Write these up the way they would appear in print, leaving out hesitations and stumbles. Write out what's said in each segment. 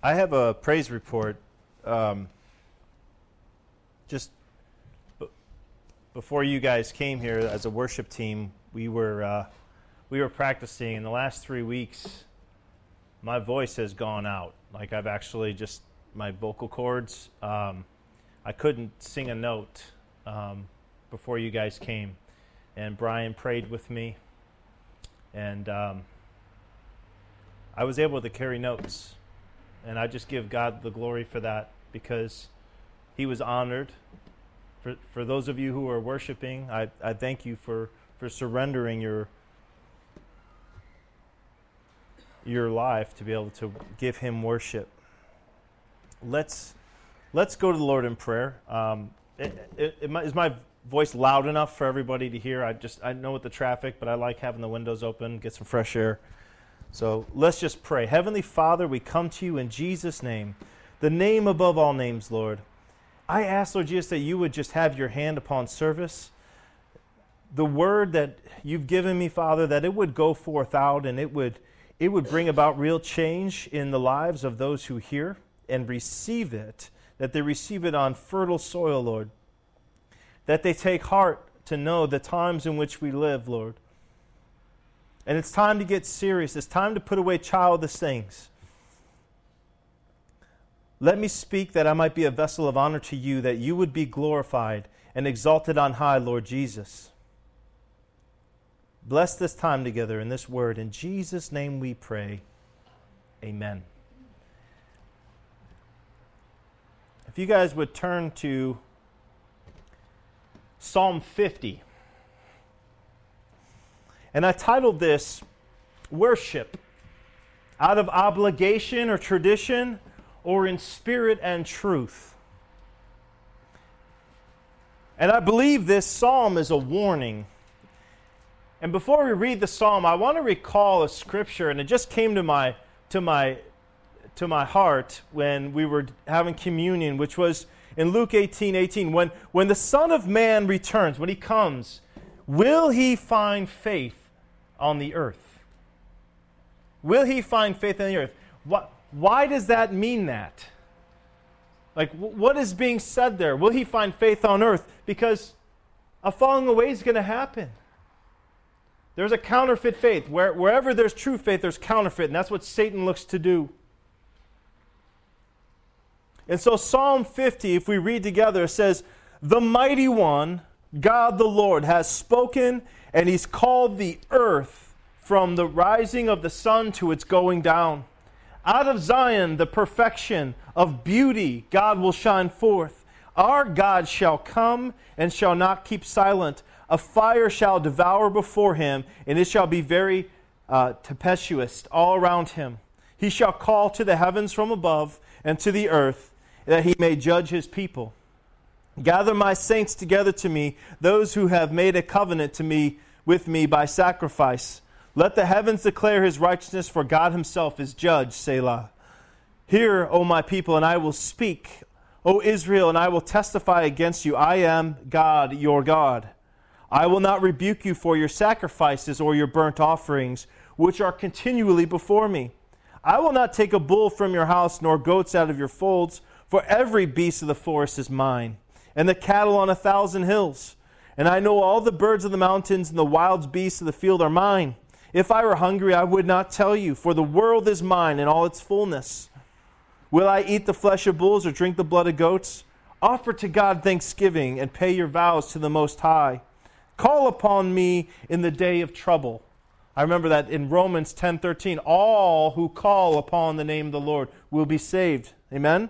I have a praise report. Just before you guys came here as a worship team, we were practicing. In the last 3 weeks, my voice has gone out. Like I've actually just my vocal cords. I couldn't sing a note before you guys came, and Brian prayed with me, and I was able to carry notes. And I just give God the glory for that, because He was honored. For those of you who are worshiping, I thank you for surrendering your life to be able to give Him worship. Let's go to the Lord in prayer. Is my voice loud enough for everybody to hear? I know with the traffic, but I like having the windows open, get some fresh air. So let's just pray. Heavenly Father, we come to you in Jesus' name, the name above all names, Lord. I ask, Lord Jesus, that you would just have your hand upon service. The word that you've given me, Father, that it would go forth out, and it would bring about real change in the lives of those who hear and receive it, that they receive it on fertile soil, Lord, that they take heart to know the times in which we live, Lord. And it's time to get serious. It's time to put away childish things. Let me speak that I might be a vessel of honor to you, that you would be glorified and exalted on high, Lord Jesus. Bless this time together in this word. In Jesus' name we pray. Amen. If you guys would turn to Psalm 50. And I titled this, Worship, out of obligation or tradition, or in spirit and truth. And I believe this psalm is a warning. And before we read the psalm, I want to recall a scripture, and it just came to my heart when we were having communion, which was in Luke 18:18. When the Son of Man returns, when He comes, will He find faith on the earth? Will He find faith on the earth? Why does that mean that? Like, what is being said there? Will He find faith on earth? Because a falling away is going to happen. There's a counterfeit faith. Wherever there's true faith, there's counterfeit, and that's what Satan looks to do. And so Psalm 50, if we read together, says, "The mighty one, God the Lord, has spoken, and He's called the earth from the rising of the sun to its going down. Out of Zion, the perfection of beauty, God will shine forth. Our God shall come and shall not keep silent. A fire shall devour before Him, and it shall be very tempestuous all around Him. He shall call to the heavens from above and to the earth, that He may judge His people. Gather my saints together to me, those who have made a covenant with me by sacrifice. Let the heavens declare His righteousness, for God Himself is judge, Selah. Hear, O my people, and I will speak. O Israel, and I will testify against you. I am God, your God. I will not rebuke you for your sacrifices or your burnt offerings, which are continually before me. I will not take a bull from your house, nor goats out of your folds, for every beast of the forest is mine, and the cattle on 1,000 hills. And I know all the birds of the mountains and the wild beasts of the field are mine. If I were hungry, I would not tell you, for the world is mine and all its fullness. Will I eat the flesh of bulls or drink the blood of goats? Offer to God thanksgiving and pay your vows to the Most High. Call upon me in the day of trouble." I remember that in Romans 10:13, all who call upon the name of the Lord will be saved. Amen?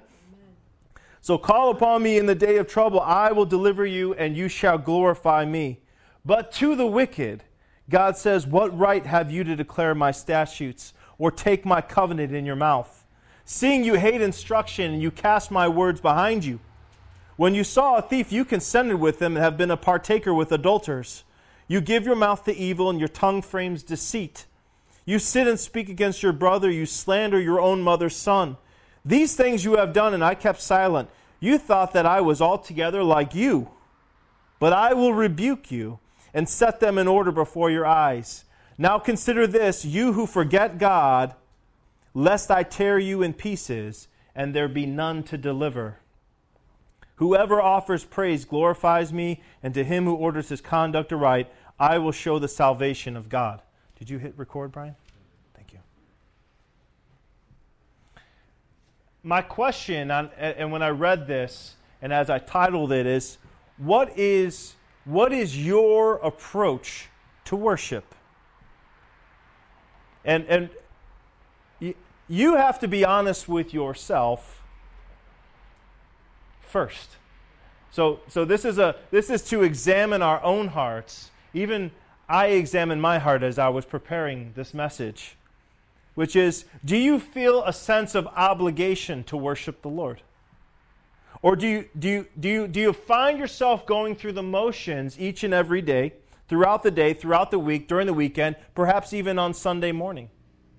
So call upon me in the day of trouble. I will deliver you, and you shall glorify me. But to the wicked, God says, what right have you to declare my statutes or take my covenant in your mouth? Seeing you hate instruction and you cast my words behind you. When you saw a thief, you consented with him and have been a partaker with adulterers. You give your mouth to evil and your tongue frames deceit. You sit and speak against your brother. You slander your own mother's son. These things you have done, and I kept silent. You thought that I was altogether like you. But I will rebuke you and set them in order before your eyes. Now consider this, you who forget God, lest I tear you in pieces, and there be none to deliver. Whoever offers praise glorifies me, and to him who orders his conduct aright, I will show the salvation of God. Did you hit record, Brian? Thank you. My question, and when I read this, and as I titled it, is what is your approach to worship? And you have to be honest with yourself first. So this is to examine our own hearts. Even I examined my heart as I was preparing this message, which is, do you feel a sense of obligation to worship the Lord? Or do you find yourself going through the motions each and every day, throughout the week, during the weekend, perhaps even on Sunday morning?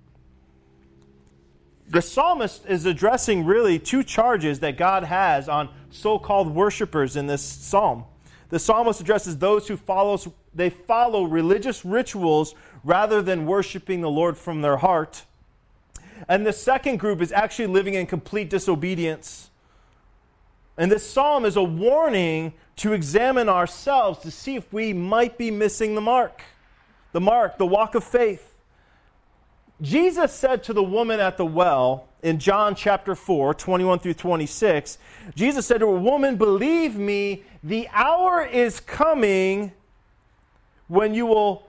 The psalmist is addressing really two charges that God has on so-called worshipers in this psalm. The psalmist addresses those who follow religious rituals rather than worshiping the Lord from their heart. And the second group is actually living in complete disobedience. And this psalm is a warning to examine ourselves to see if we might be missing the mark, the walk of faith. Jesus said to the woman at the well in John chapter 4, 21 through 26, Jesus said to her, "Woman, believe me, the hour is coming when you will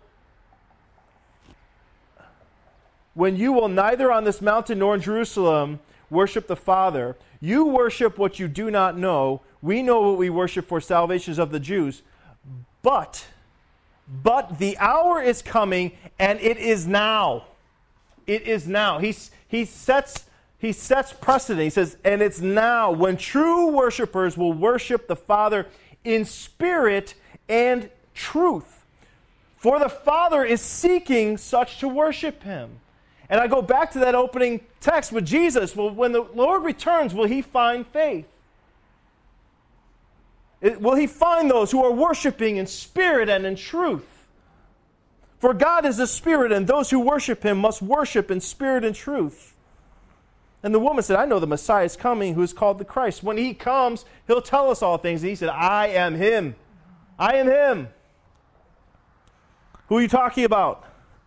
neither on this mountain nor in Jerusalem worship the Father. You worship what you do not know. We know what we worship, for salvation is of the Jews. But the hour is coming, and it is now." It is now. He sets precedent. He says, and it's now when true worshipers will worship the Father in spirit and truth. For the Father is seeking such to worship him. And I go back to that opening text with Jesus. Well, when the Lord returns, will he find faith? Will he find those who are worshiping in spirit and in truth? For God is a spirit, and those who worship him must worship in spirit and truth. And the woman said, I know the Messiah is coming, who is called the Christ. When he comes, he'll tell us all things. And he said, I am him. I am him. Who are you talking about?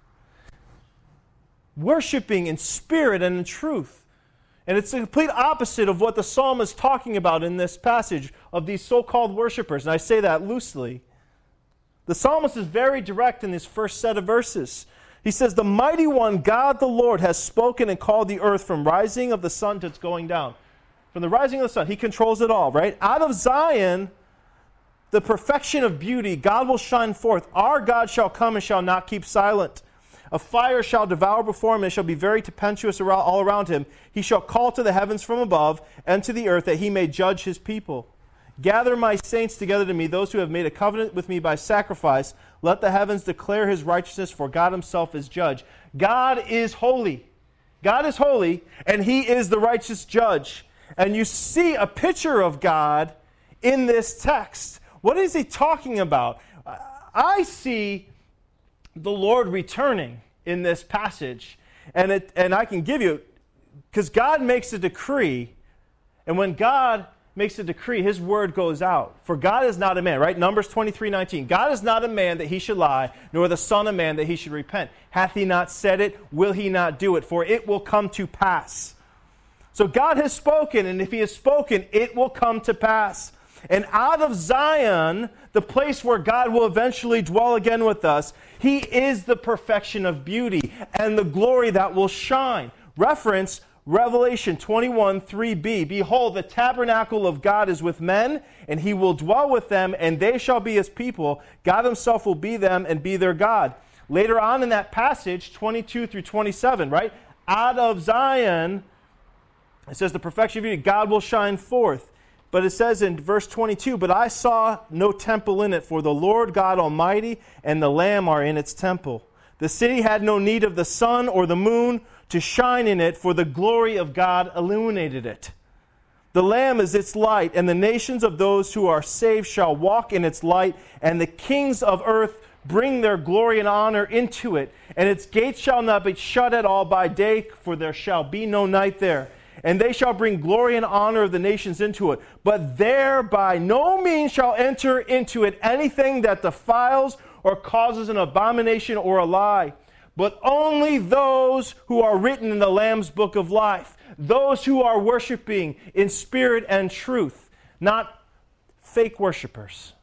Worshiping in spirit and in truth. And it's the complete opposite of what the psalmist is talking about in this passage of these so-called worshipers. And I say that loosely. The psalmist is very direct in this first set of verses. He says, the mighty one, God the Lord, has spoken and called the earth from rising of the sun to its going down. From the rising of the sun, he controls it all, right? Out of Zion, the perfection of beauty, God will shine forth. Our God shall come and shall not keep silent. A fire shall devour before him, and shall be very tempestuous all around him. He shall call to the heavens from above, and to the earth, that he may judge his people. Gather my saints together to me, those who have made a covenant with me by sacrifice. Let the heavens declare his righteousness, for God himself is judge. God is holy. God is holy, and he is the righteous judge. And you see a picture of God in this text. What is he talking about? I see the Lord returning in this passage. And I can give you, because God makes a decree, and when God makes a decree, his word goes out. For God is not a man, right? Numbers 23:19. God is not a man that he should lie, nor the son of man that he should repent. Hath he not said it? Will he not do it? For it will come to pass. So God has spoken, and if he has spoken, it will come to pass. And out of Zion, the place where God will eventually dwell again with us, he is the perfection of beauty and the glory that will shine. Reference Revelation 21:3b. Behold, the tabernacle of God is with men, and he will dwell with them, and they shall be his people. God himself will be them and be their God. Later on in that passage, 22 through 27, right? Out of Zion, it says the perfection of beauty, God will shine forth. But it says in verse 22, but I saw no temple in it, for the Lord God Almighty and the Lamb are in its temple. The city had no need of the sun or the moon to shine in it, for the glory of God illuminated it. The Lamb is its light, and the nations of those who are saved shall walk in its light, and the kings of earth bring their glory and honor into it. And its gates shall not be shut at all by day, for there shall be no night there. And they shall bring glory and honor of the nations into it. But there by no means shall enter into it anything that defiles or causes an abomination or a lie, but only those who are written in the Lamb's book of life, those who are worshiping in spirit and truth, not fake worshipers.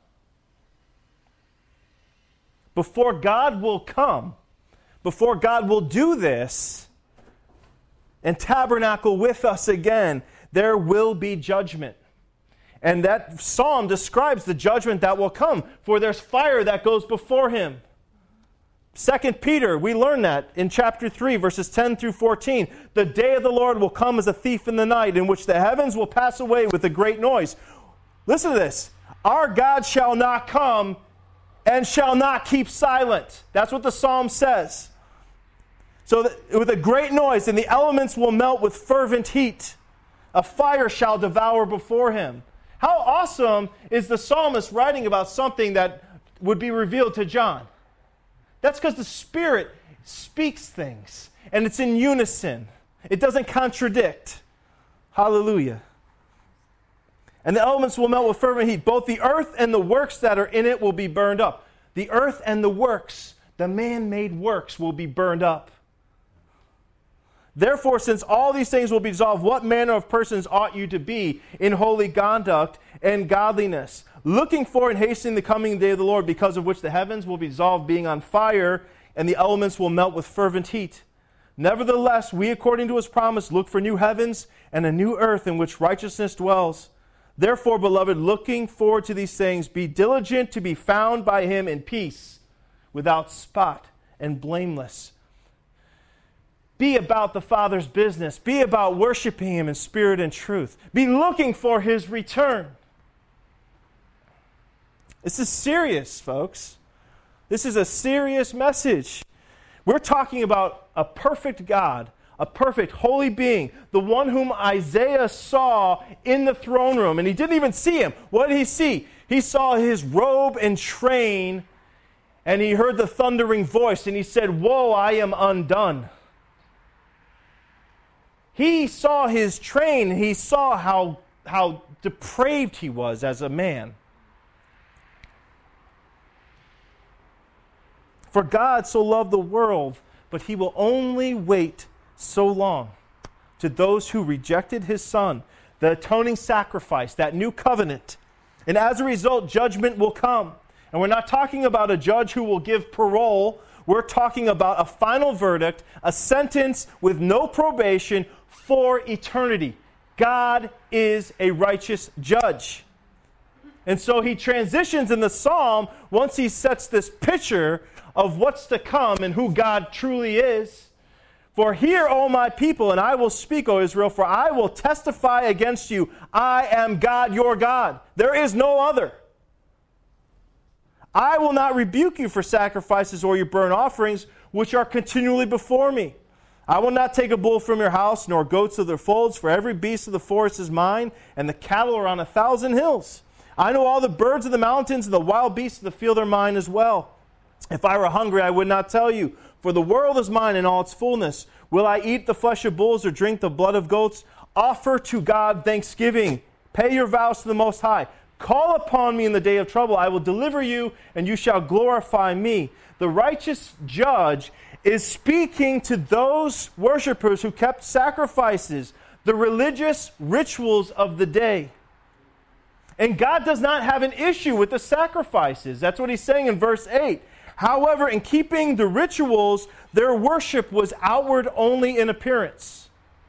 Before God will come, before God will do this and tabernacle with us again, there will be judgment. And that psalm describes the judgment that will come, for there's fire that goes before him. 2 Peter, we learn that in chapter 3, verses 10 through 14. The day of the Lord will come as a thief in the night, in which the heavens will pass away with a great noise. Listen to this. Our God shall not come and shall not keep silent. That's what the psalm says. So that with a great noise, and the elements will melt with fervent heat. A fire shall devour before him. How awesome is the psalmist writing about something that would be revealed to John? That's because the Spirit speaks things, and it's in unison. It doesn't contradict. Hallelujah. And the elements will melt with fervent heat. Both the earth and the works that are in it will be burned up. The earth and the works, the man-made works, will be burned up. Therefore, since all these things will be dissolved, what manner of persons ought you to be in holy conduct and godliness, looking for and hastening the coming day of the Lord, because of which the heavens will be dissolved, being on fire, and the elements will melt with fervent heat? Nevertheless, we, according to his promise, look for new heavens and a new earth in which righteousness dwells. Therefore, beloved, looking forward to these things, be diligent to be found by him in peace, without spot and blameless. Be about the Father's business. Be about worshiping him in spirit and truth. Be looking for his return. This is serious, folks. This is a serious message. We're talking about a perfect God, a perfect holy being, the one whom Isaiah saw in the throne room, and he didn't even see him. What did he see? He saw his robe and train, and he heard the thundering voice, and he said, "Woe, I am undone." He saw his train. He saw how depraved he was as a man. For God so loved the world, but he will only wait so long to those who rejected his Son, the atoning sacrifice, that new covenant. And as a result, judgment will come. And we're not talking about a judge who will give parole. We're talking about a final verdict, a sentence with no probation for eternity. God is a righteous judge. And so he transitions in the psalm once he sets this picture of what's to come and who God truly is. For hear, O my people, and I will speak, O Israel, for I will testify against you. I am God, your God. There is no other. I will not rebuke you for sacrifices or your burnt offerings, which are continually before me. I will not take a bull from your house, nor goats of their folds, for every beast of the forest is mine, and the cattle are on 1,000 hills. I know all the birds of the mountains, and the wild beasts of the field are mine as well. If I were hungry, I would not tell you, for the world is mine in all its fullness. Will I eat the flesh of bulls or drink the blood of goats? Offer to God thanksgiving. Pay your vows to the Most High. Call upon me in the day of trouble. I will deliver you, and you shall glorify me. The righteous judge is speaking to those worshipers who kept sacrifices, the religious rituals of the day. And God does not have an issue with the sacrifices. That's what he's saying in verse 8. However, in keeping the rituals, their worship was outward only in appearance.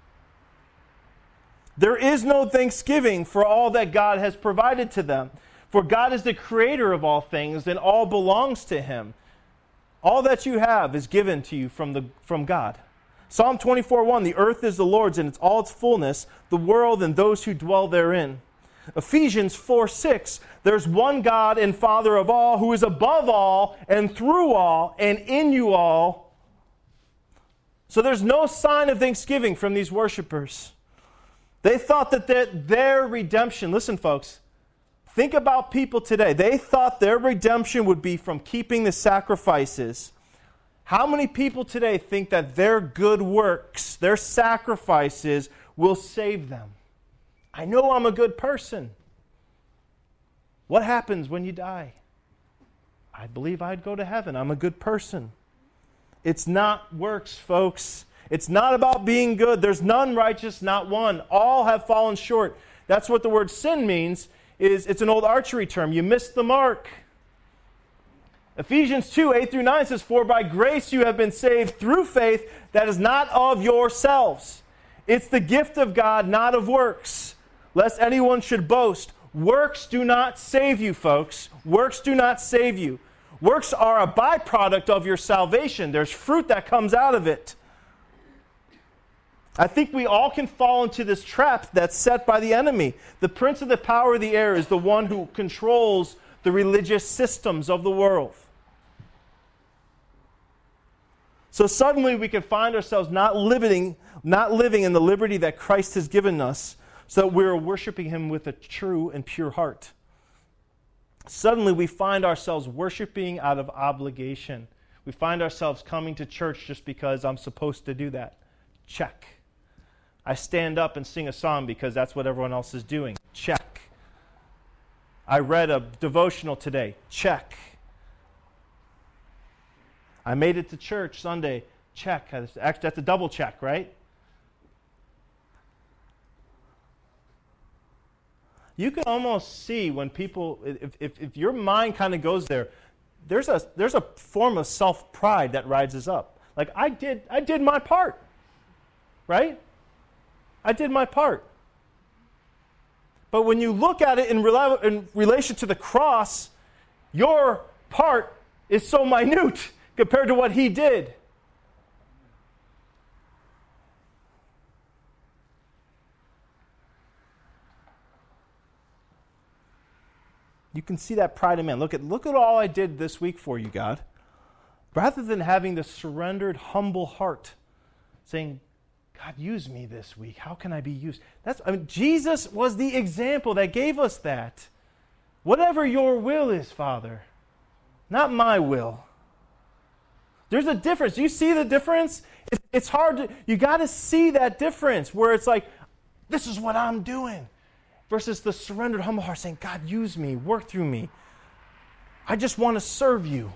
There is no thanksgiving for all that God has provided to them. For God is the creator of all things, and all belongs to him. All that you have is given to you from God. Psalm 24:1, the earth is the Lord's and it's all its fullness, the world and those who dwell therein. Ephesians 4:6, there's one God and Father of all, who is above all and through all and in you all. So there's no sign of thanksgiving from these worshipers. They thought that their redemption, listen folks, Think about people today. They thought their redemption would be from keeping the sacrifices. How many people today think that their good works, their sacrifices, will save them? I know I'm a good person. What happens when you die? I believe I'd go to heaven. I'm a good person. It's not works, folks. It's not about being good. There's none righteous, not one. All have fallen short. That's what the word sin means. It's an old archery term. You missed the mark. Ephesians 2, 8 through 9 says, "For by grace you have been saved through faith, that is not of yourselves. It's the gift of God, not of works, lest anyone should boast." Works do not save you, folks. Works do not save you. Works are a byproduct of your salvation. There's fruit that comes out of it. I think we all can fall into this trap that's set by the enemy. The prince of the power of the air is the one who controls the religious systems of the world. So suddenly we can find ourselves not living in the liberty that Christ has given us, so that we're worshiping him with a true and pure heart. Suddenly we find ourselves worshiping out of obligation. We find ourselves coming to church just because I'm supposed to do that. Check. I stand up and sing a song because that's what everyone else is doing. Check. I read a devotional today. Check. I made it to church Sunday. Check. Actually, that's a double check, right? You can almost see when people, if your mind kind of goes there, there's a form of self-pride that rises up. Like, I did my part, right? I did my part. But when you look at it in relation to the cross, your part is so minute compared to what he did. You can see that pride in man. Look at all I did this week for you, God. Rather than having the surrendered, humble heart, saying, God, use me this week. How can I be used? Jesus was the example that gave us that. Whatever your will is, Father, not my will. There's a difference. Do you see the difference? It's hard to, you got to see that difference where it's like, this is what I'm doing. Versus the surrendered, humble heart saying, God, use me, work through me. I just want to serve you.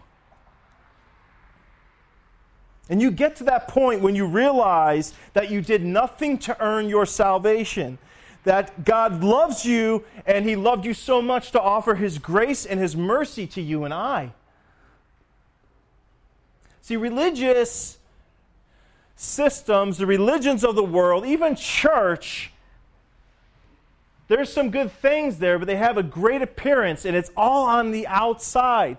And you get to that point when you realize that you did nothing to earn your salvation. That God loves you, and he loved you so much to offer his grace and his mercy to you and I. See, religious systems, the religions of the world, even church, there's some good things there, but they have a great appearance, and it's all on the outside.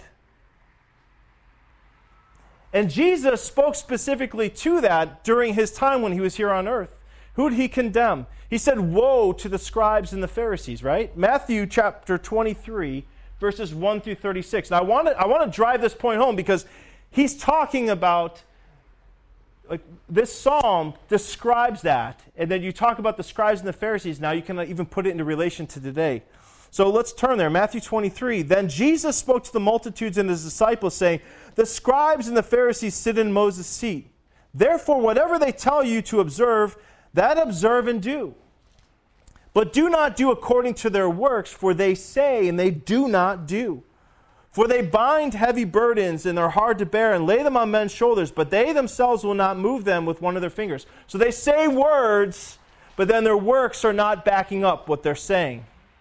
And Jesus spoke specifically to that during his time when he was here on earth. Who did he condemn? He said, woe to the scribes and the Pharisees, right? Matthew chapter 23, verses 1 through 36. Now, I want to drive this point home because he's talking about, like, this psalm describes that. And then you talk about the scribes and the Pharisees. Now you can even put it into relation to today. So let's turn there. Matthew 23. Then Jesus spoke to the multitudes and his disciples, saying, the scribes and the Pharisees sit in Moses' seat. Therefore, whatever they tell you to observe, that observe and do. But do not do according to their works, for they say and they do not do. For they bind heavy burdens and they're hard to bear and lay them on men's shoulders, but they themselves will not move them with one of their fingers. So they say words, but then their works are not backing up what they're saying.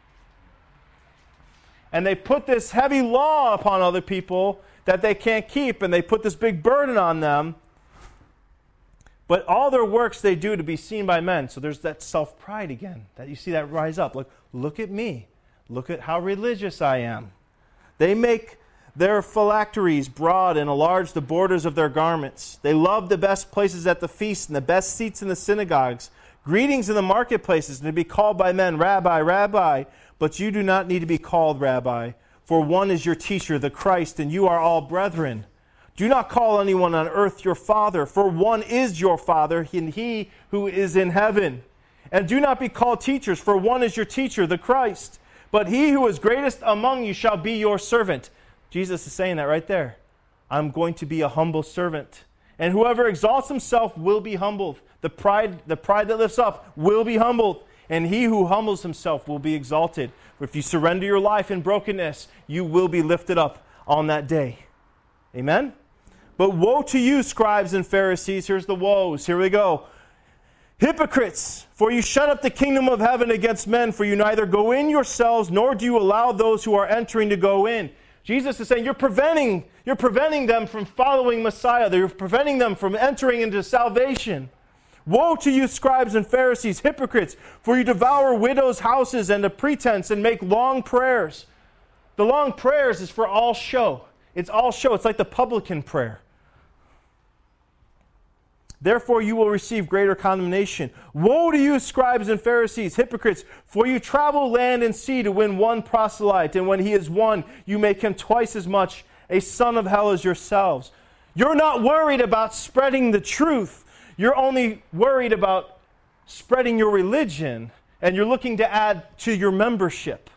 And they put this heavy law upon other people that they can't keep, and they put this big burden on them. But all their works they do to be seen by men. So there's that self-pride again, that you see that rise up. Look at me. Look at how religious I am. They make their phylacteries broad and enlarge the borders of their garments. They love the best places at the feast and the best seats in the synagogues, greetings in the marketplaces, and to be called by men, Rabbi, Rabbi. But you do not need to be called Rabbi, for one is your teacher, the Christ, and you are all brethren. Do not call anyone on earth your father, for one is your Father, and he who is in heaven. And do not be called teachers, for one is your teacher, the Christ. but he who is greatest among you shall be your servant. Jesus is saying that right there. I'm going to be a humble servant. And whoever exalts himself will be humbled. The pride that lifts up will be humbled. And he who humbles himself will be exalted. For if you surrender your life in brokenness, you will be lifted up on that day. Amen? But woe to you, scribes and Pharisees. Here's the woes. Here we go. Hypocrites, for you shut up the kingdom of heaven against men, for you neither go in yourselves, nor do you allow those who are entering to go in. Jesus is saying you're preventing them from following Messiah. You're preventing them from entering into salvation. Woe to you, scribes and Pharisees, hypocrites, for you devour widows' houses and a pretense and make long prayers. The long prayers is for all show. It's all show. It's like the publican prayer. Therefore you will receive greater condemnation. Woe to you, scribes and Pharisees, hypocrites, for you travel land and sea to win one proselyte, and when he is won, you make him twice as much a son of hell as yourselves. You're not worried about spreading the truth. You're only worried about spreading your religion, and you're looking to add to your membership.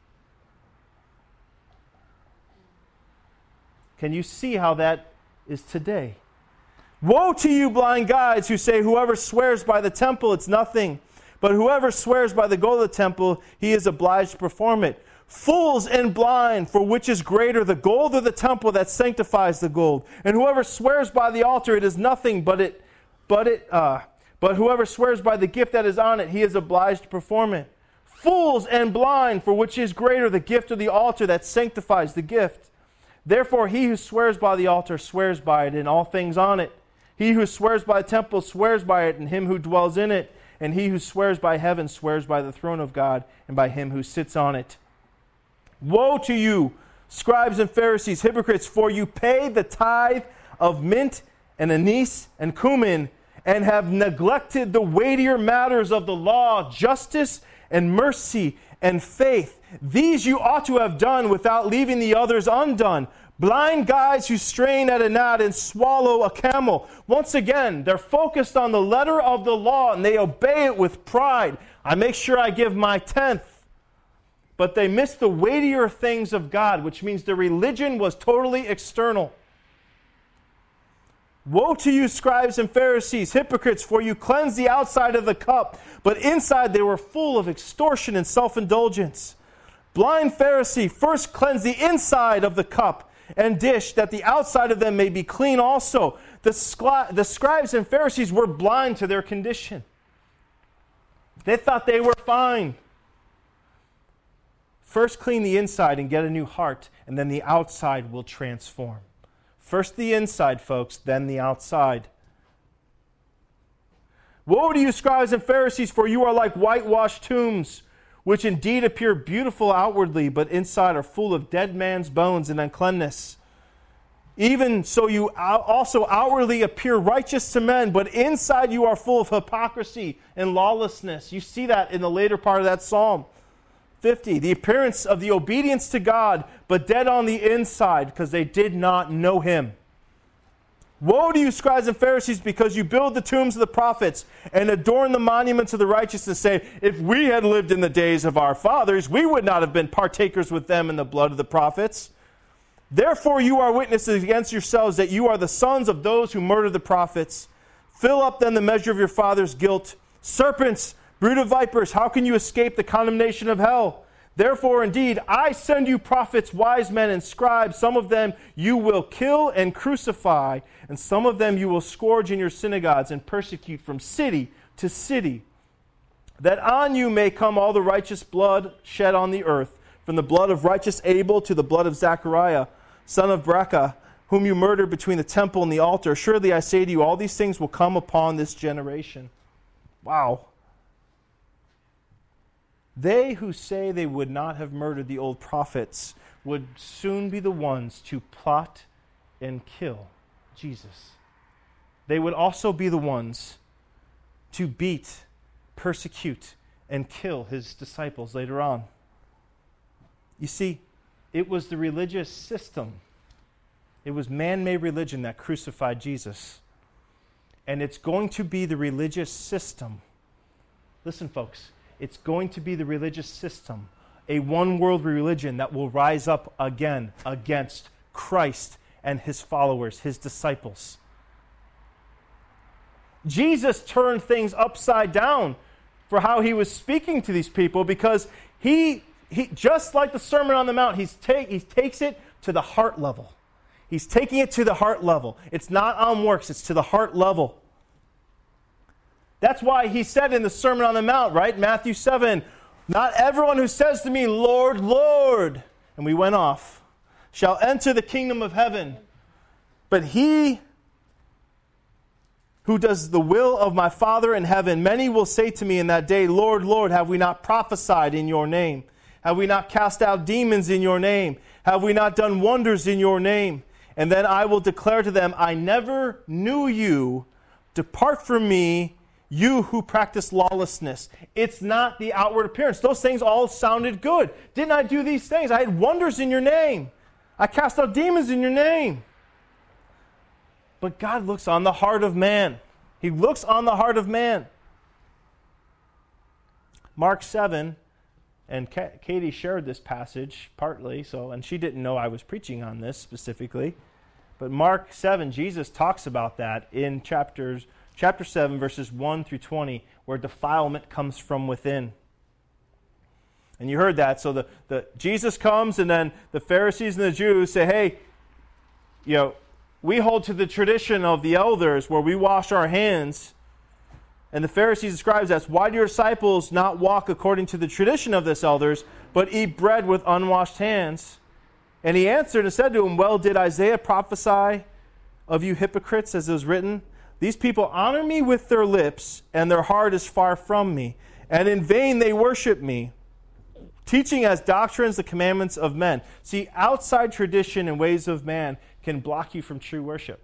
Can you see how that is today? Woe to you, blind guides, who say, whoever swears by the temple, it's nothing. But whoever swears by the gold of the temple, he is obliged to perform it. Fools and blind, for which is greater, the gold or the temple that sanctifies the gold? And whoever swears by the altar, it is nothing, but whoever swears by the gift that is on it, he is obliged to perform it. Fools and blind, for which is greater, the gift or the altar that sanctifies the gift? Therefore, he who swears by the altar swears by it and all things on it. He who swears by the temple swears by it and him who dwells in it. And he who swears by heaven swears by the throne of God and by him who sits on it. Woe to you, scribes and Pharisees, hypocrites, for you pay the tithe of mint and anise and cumin, and have neglected the weightier matters of the law, justice and mercy and faith. These you ought to have done without leaving the others undone. Blind guides who strain at a gnat and swallow a camel. Once again, they're focused on the letter of the law and they obey it with pride. I make sure I give my 10th. But they miss the weightier things of God, which means their religion was totally external. Woe to you, scribes and Pharisees, hypocrites, for you cleanse the outside of the cup, but inside they were full of extortion and self-indulgence. Blind Pharisee, first cleanse the inside of the cup and dish, that the outside of them may be clean also. The scribes and Pharisees were blind to their condition. They thought they were fine. First clean the inside and get a new heart, and then the outside will transform. First the inside, folks, then the outside. Woe to you, scribes and Pharisees, for you are like whitewashed tombs, which indeed appear beautiful outwardly, but inside are full of dead man's bones and uncleanness. Even so you also outwardly appear righteous to men, but inside you are full of hypocrisy and lawlessness. You see that in the later part of that Psalm 50. The appearance of the obedience to God, but dead on the inside, because they did not know Him. Woe to you, scribes and Pharisees, because you build the tombs of the prophets and adorn the monuments of the righteous, and say, if we had lived in the days of our fathers, we would not have been partakers with them in the blood of the prophets. Therefore you are witnesses against yourselves that you are the sons of those who murdered the prophets. Fill up then the measure of your father's guilt. Serpents, brood of vipers, how can you escape the condemnation of hell? Therefore, indeed, I send you prophets, wise men, and scribes. Some of them you will kill and crucify, and some of them you will scourge in your synagogues and persecute from city to city, that on you may come all the righteous blood shed on the earth, from the blood of righteous Abel to the blood of Zechariah, son of Berechiah, whom you murdered between the temple and the altar. Surely I say to you, all these things will come upon this generation. Wow. They who say they would not have murdered the old prophets would soon be the ones to plot and kill Jesus. They would also be the ones to beat, persecute, and kill his disciples later on. You see, it was the religious system. It was man-made religion that crucified Jesus. And it's going to be the religious system. Listen, folks. It's going to be the religious system a one-world religion that will rise up again against Christ and his followers, his disciples. Jesus turned things upside down for how he was speaking to these people, because he just like the Sermon on the Mount, he takes it to the heart level. He's taking it to the heart level. It's not on works, it's to the heart level. That's why he said in the Sermon on the Mount, right? Matthew 7, not everyone who says to me, Lord, Lord, and we went off, shall enter the kingdom of heaven, but he who does the will of my Father in heaven. Many will say to me in that day, Lord, Lord, have we not prophesied in your name? Have we not cast out demons in your name? Have we not done wonders in your name? And then I will declare to them, I never knew you. Depart from me, you who practice lawlessness. It's not the outward appearance. Those things all sounded good. Didn't I do these things? I had wonders in your name. I cast out demons in your name. But God looks on the heart of man. He looks on the heart of man. Mark 7, and Katie shared this passage partly, and she didn't know I was preaching on this specifically. But Mark 7, Jesus talks about that in chapter 7, verses 1 through 20, where defilement comes from within. And you heard that. So the Jesus comes, and then the Pharisees and the Jews say, hey, we hold to the tradition of the elders where we wash our hands. And the Pharisees and scribes asked, why do your disciples not walk according to the tradition of this elders, but eat bread with unwashed hands? And he answered and said to them, well, did Isaiah prophesy of you hypocrites, as it was written? These people honor me with their lips, and their heart is far from me. And in vain they worship me, teaching as doctrines the commandments of men. See, outside tradition and ways of man can block you from true worship.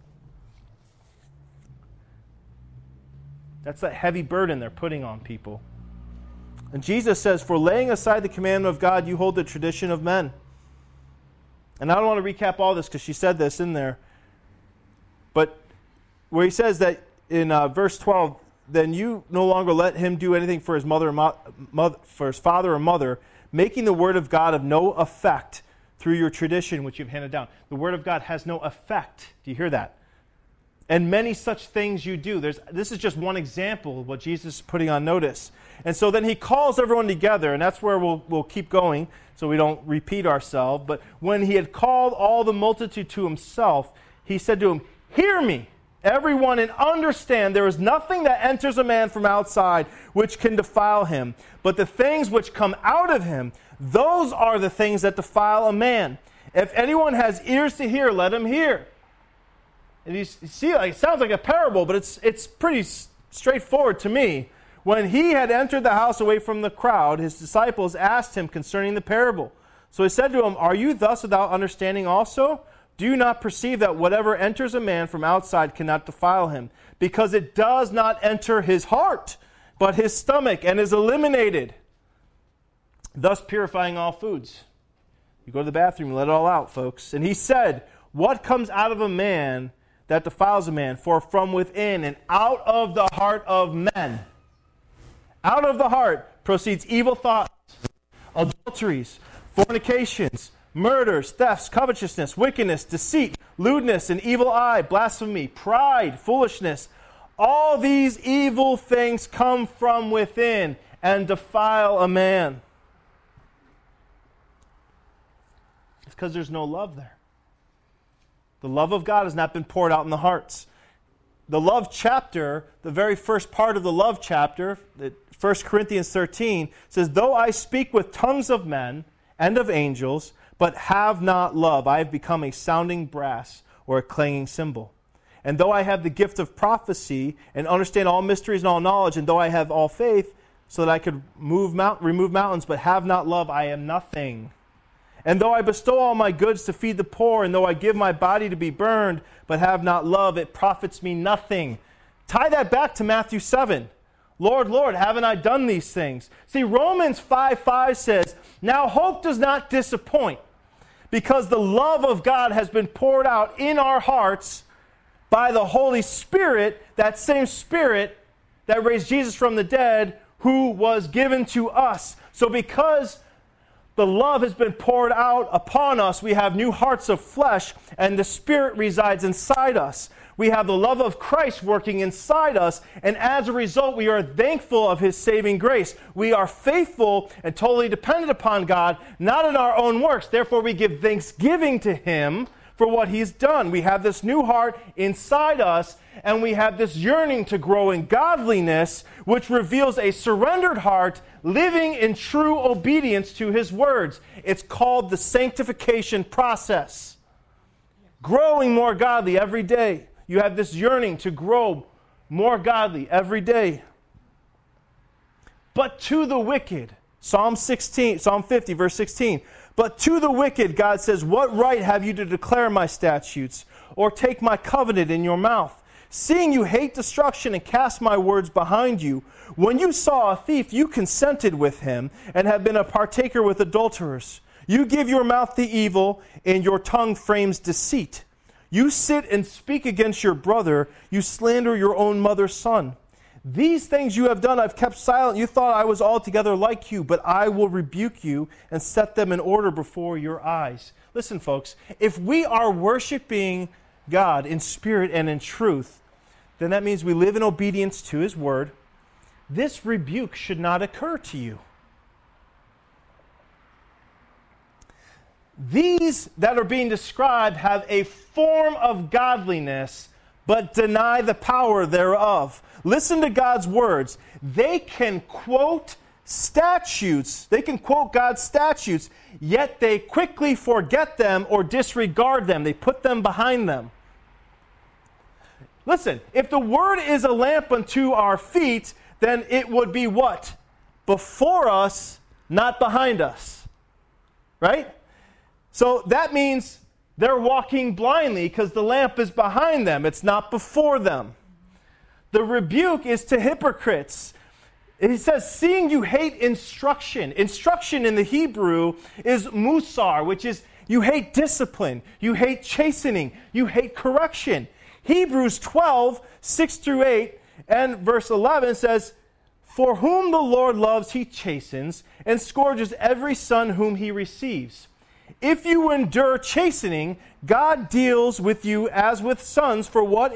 That's that heavy burden they're putting on people. And Jesus says, for laying aside the commandment of God, you hold the tradition of men. And I don't want to recap all this because she said this in there. But where he says that in verse 12, then you no longer let him do anything for his for his father or mother, making the word of God of no effect through your tradition which you've handed down. The word of God has no effect. Do you hear that? And many such things you do. This is just one example of what Jesus is putting on notice. And so then he calls everyone together, and that's where we'll keep going so we don't repeat ourselves. But when he had called all the multitude to himself, he said to them, hear me, everyone, and understand there is nothing that enters a man from outside which can defile him, but the things which come out of him, those are the things that defile a man. If anyone has ears to hear, let him hear. And you see, it sounds like a parable, but it's pretty straightforward to me. When he had entered the house away from the crowd, his disciples asked him concerning the parable. So he said to them, are you thus without understanding also? Do you not perceive that whatever enters a man from outside cannot defile him? Because it does not enter his heart, but his stomach, and is eliminated, thus purifying all foods. You go to the bathroom and let it all out, folks. And he said, what comes out of a man that defiles a man? For from within and out of the heart of men, out of the heart proceeds evil thoughts, adulteries, fornications, murders, thefts, covetousness, wickedness, deceit, lewdness, an evil eye, blasphemy, pride, foolishness. All these evil things come from within and defile a man. It's because there's no love there. The love of God has not been poured out in the hearts. The love chapter, the very first part of the love chapter, 1 Corinthians 13, says, though I speak with tongues of men and of angels, but have not love, I have become a sounding brass or a clanging cymbal. And though I have the gift of prophecy and understand all mysteries and all knowledge, and though I have all faith so that I could remove mountains, but have not love, I am nothing. And though I bestow all my goods to feed the poor, and though I give my body to be burned, but have not love, it profits me nothing. Tie that back to Matthew 7. Lord, Lord, haven't I done these things? See, Romans 5:5 says, now hope does not disappoint, because the love of God has been poured out in our hearts by the Holy Spirit, that same Spirit that raised Jesus from the dead, who was given to us. So because the love has been poured out upon us. We have new hearts of flesh, and the Spirit resides inside us. We have the love of Christ working inside us, and as a result, we are thankful of His saving grace. We are faithful and totally dependent upon God, not in our own works. Therefore, we give thanksgiving to Him for what He's done. We have this new heart inside us, and we have this yearning to grow in godliness, which reveals a surrendered heart living in true obedience to His words. It's called the sanctification process. Growing more godly every day. You have this yearning to grow more godly every day. But to the wicked, Psalm 50, verse 16, but to the wicked, God says, what right have you to declare my statutes, or take my covenant in your mouth? Seeing you hate destruction and cast my words behind you, when you saw a thief, you consented with him, and have been a partaker with adulterers. You give your mouth the evil, and your tongue frames deceit. You sit and speak against your brother. You slander your own mother's son. These things you have done, I've kept silent. You thought I was altogether like you, but I will rebuke you and set them in order before your eyes. Listen, folks, if we are worshiping God in spirit and in truth, then that means we live in obedience to His word. This rebuke should not occur to you. These that are being described have a form of godliness, but deny the power thereof. Listen to God's words. They can quote statutes. They can quote God's statutes, yet they quickly forget them or disregard them. They put them behind them. Listen, if the word is a lamp unto our feet, then it would be what? Before us, not behind us. Right? So that means they're walking blindly because the lamp is behind them. It's not before them. The rebuke is to hypocrites. He says, seeing you hate instruction. Instruction in the Hebrew is musar, which is you hate discipline. You hate chastening. You hate correction. Hebrews 12, 6 through 8, and verse 11 says, for whom the Lord loves, He chastens, and scourges every son whom He receives. If you endure chastening, God deals with you as with sons. For what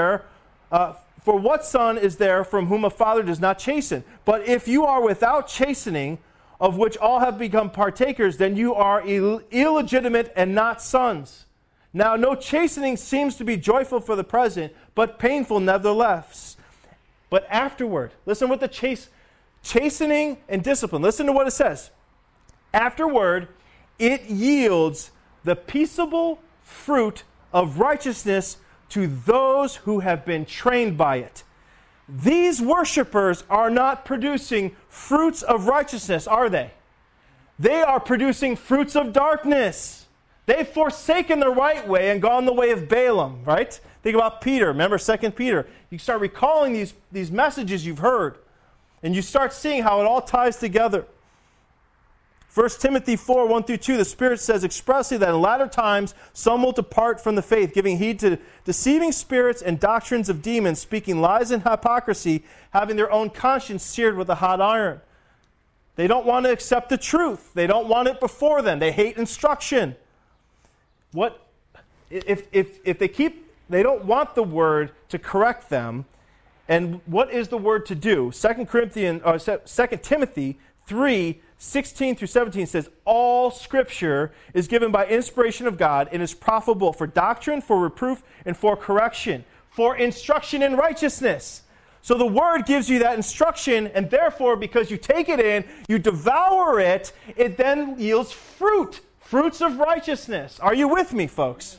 son is there from whom a father does not chasten? But if you are without chastening, of which all have become partakers, then you are illegitimate and not sons. Now, no chastening seems to be joyful for the present, but painful nevertheless. But afterward, listen what the chastening and discipline. Listen to what it says. Afterward, it yields the peaceable fruit of righteousness to those who have been trained by it. These worshipers are not producing fruits of righteousness, are they? They are producing fruits of darkness. They've forsaken the right way and gone the way of Balaam, right? Think about Peter. Remember 2 Peter. You start recalling these messages you've heard, and you start seeing how it all ties together. 1 Timothy 4, 1 through 2, the Spirit says expressly that in latter times some will depart from the faith, giving heed to deceiving spirits and doctrines of demons, speaking lies and hypocrisy, having their own conscience seared with a hot iron. They don't want to accept the truth. They don't want it before them. They hate instruction. What if they don't want the word to correct them, and what is the word to do? 2 Timothy 3, 16 through 17 says, all Scripture is given by inspiration of God and is profitable for doctrine, for reproof, and for correction, for instruction in righteousness. So the Word gives you that instruction, and therefore, because you take it in, you devour it, it then yields fruits of righteousness. Are you with me, folks?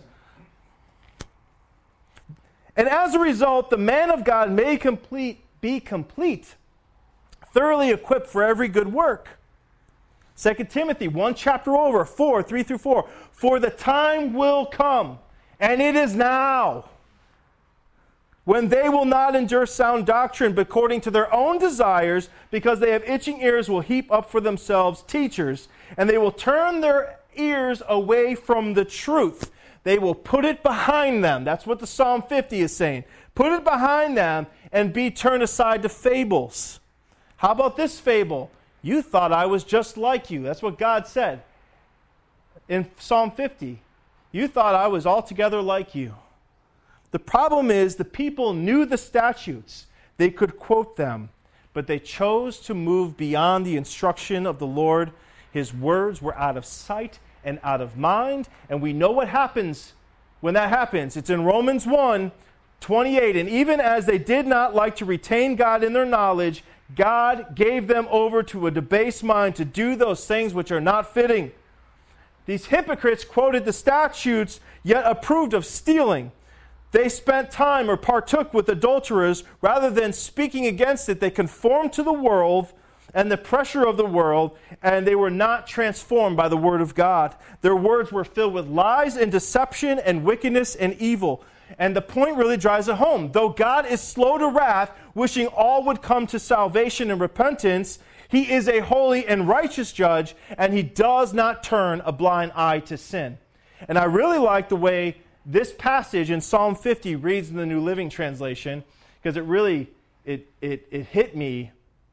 And as a result, the man of God may be complete, thoroughly equipped for every good work. 2 Timothy, one chapter over, 3 through 4. For the time will come, and it is now, when they will not endure sound doctrine, but according to their own desires, because they have itching ears, will heap up for themselves teachers, and they will turn their ears away from the truth. They will put it behind them. That's what the Psalm 50 is saying. Put it behind them and be turned aside to fables. How about this fable? You thought I was just like you. That's what God said in Psalm 50. You thought I was altogether like you. The problem is the people knew the statutes. They could quote them, but they chose to move beyond the instruction of the Lord. His words were out of sight and out of mind, and we know what happens when that happens. It's in Romans 1:28. And even as they did not like to retain God in their knowledge, God gave them over to a debased mind to do those things which are not fitting. These hypocrites quoted the statutes, yet approved of stealing. They spent time or partook with adulterers. Rather than speaking against it, they conformed to the world and the pressure of the world, and they were not transformed by the word of God. Their words were filled with lies and deception and wickedness and evil. And the point really drives it home. Though God is slow to wrath, wishing all would come to salvation and repentance, he is a holy and righteous judge, and he does not turn a blind eye to sin. And I really like the way this passage in Psalm 50 reads in the New Living Translation, because it hit me.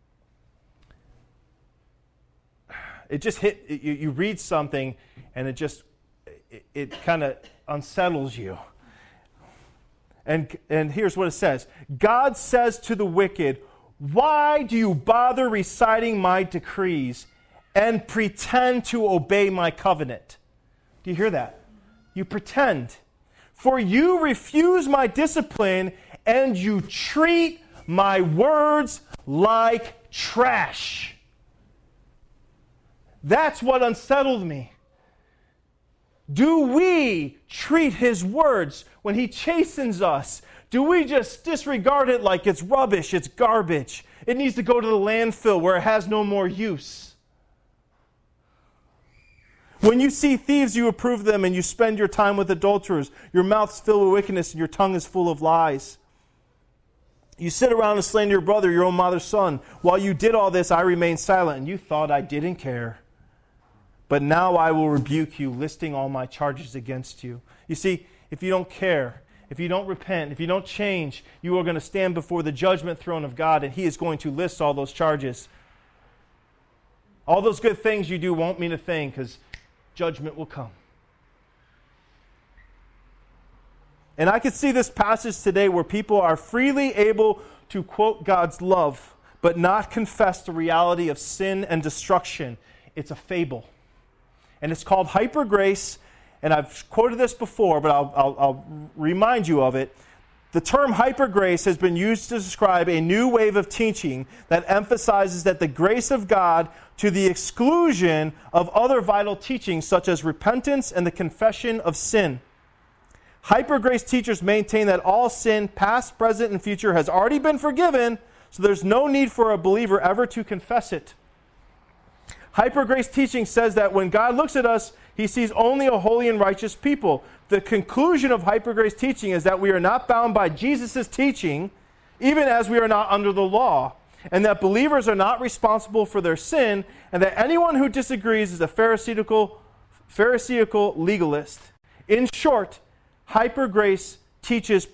It just hit, you read something, and it kind of unsettles you. And here's what it says. God says to the wicked, why do you bother reciting my decrees and pretend to obey my covenant? Do you hear that? You pretend. For you refuse my discipline and you treat my words like trash. That's what unsettled me. Do we treat his words when he chastens us? Do we just disregard it like it's rubbish, it's garbage? It needs to go to the landfill where it has no more use. When you see thieves, you approve them, and you spend your time with adulterers. Your mouth's filled with wickedness, and your tongue is full of lies. You sit around and slander your brother, your own mother's son. While you did all this, I remained silent, and you thought I didn't care. But now I will rebuke you, listing all my charges against you. You see, if you don't care, if you don't repent, if you don't change, you are going to stand before the judgment throne of God, and he is going to list all those charges. All those good things you do won't mean a thing, because judgment will come. And I could see this passage today where people are freely able to quote God's love, but not confess the reality of sin and destruction. It's a fable. And it's called hyper grace, and I've quoted this before, but I'll remind you of it. The term hyper grace has been used to describe a new wave of teaching that emphasizes that the grace of God to the exclusion of other vital teachings such as repentance and the confession of sin. Hyper grace teachers maintain that all sin, past, present, and future, has already been forgiven, so there's no need for a believer ever to confess it. Hyper grace teaching says that when God looks at us, he sees only a holy and righteous people. The conclusion of hyper grace teaching is that we are not bound by Jesus' teaching, even as we are not under the law, and that believers are not responsible for their sin, and that anyone who disagrees is a Pharisaical legalist. In short, hyper grace teachers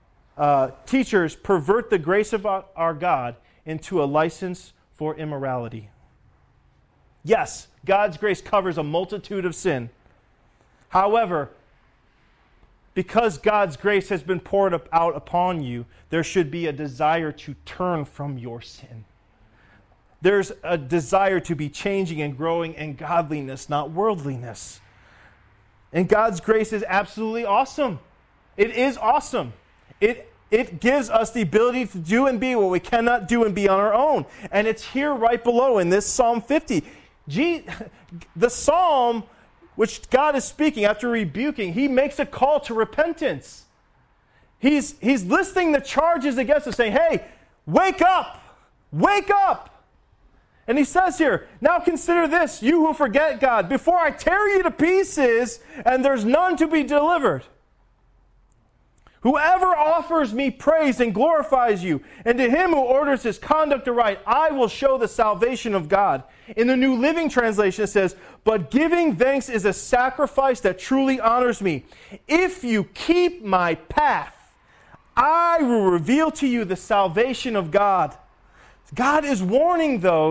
pervert the grace of our God into a license for immorality. Yes, God's grace covers a multitude of sin. However, because God's grace has been poured out upon you, there should be a desire to turn from your sin. There's a desire to be changing and growing in godliness, not worldliness. And God's grace is absolutely awesome. It is awesome. It gives us the ability to do and be what we cannot do and be on our own. And it's here right below in this Psalm 50. The psalm which God is speaking after rebuking, he makes a call to repentance. He's listing the charges against us, saying, hey, wake up! Wake up! And he says here, now consider this, you who forget God, before I tear you to pieces and there's none to be delivered. Whoever offers me praise and glorifies you, and to him who orders his conduct aright, I will show the salvation of God. In the New Living Translation it says, but giving thanks is a sacrifice that truly honors me. If you keep my path, I will reveal to you the salvation of God. God is warning those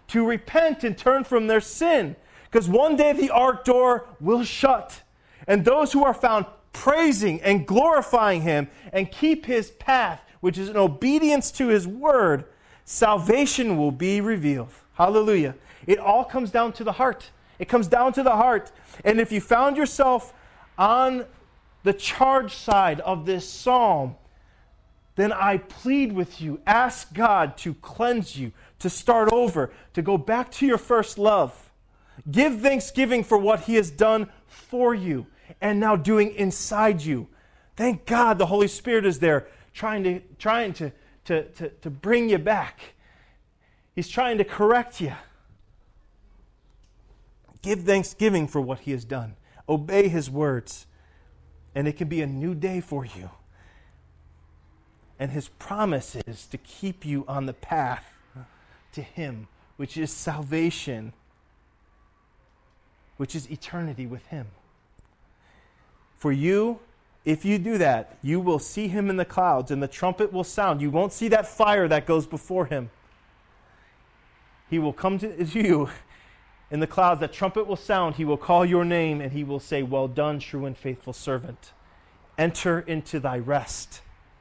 to repent and turn from their sin. Because one day the ark door will shut. And those who are found praising and glorifying him and keep his path, which is in obedience to his word, salvation will be revealed. Hallelujah. It all comes down to the heart. It comes down to the heart. And if you found yourself on the charge side of this psalm, then I plead with you, ask God to cleanse you, to start over, to go back to your first love. Give thanksgiving for what he has done for you and now doing inside you. Thank God the Holy Spirit is there trying to bring you back. He's trying to correct you. Give thanksgiving for what he has done. Obey his words. And it can be a new day for you. And his promise is to keep you on the path to him, which is salvation, which is eternity with him. For you, if you do that, you will see him in the clouds, and the trumpet will sound. You won't see that fire that goes before him. He will come to you in the clouds. That trumpet will sound. He will call your name, and he will say, "Well done, true and faithful servant. Enter into thy rest."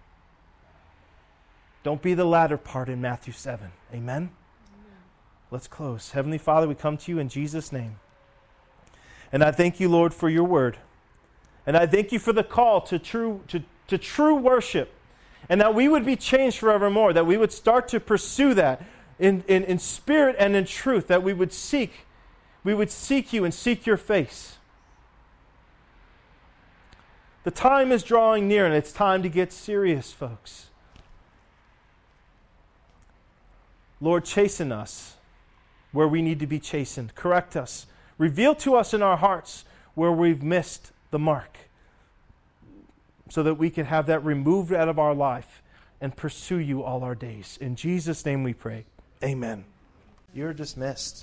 Don't be the latter part in Matthew 7. Amen? Amen. Let's close. Heavenly Father, we come to you in Jesus' name. And I thank you, Lord, for your word. And I thank you for the call to true worship. And that we would be changed forevermore. That we would start to pursue that in spirit and in truth. That we would seek you and seek your face. The time is drawing near, and it's time to get serious, folks. Lord, chasten us where we need to be chastened. Correct us. Reveal to us in our hearts where we've missed the mark, so that we can have that removed out of our life and pursue you all our days. In Jesus' name we pray. Amen. You're dismissed.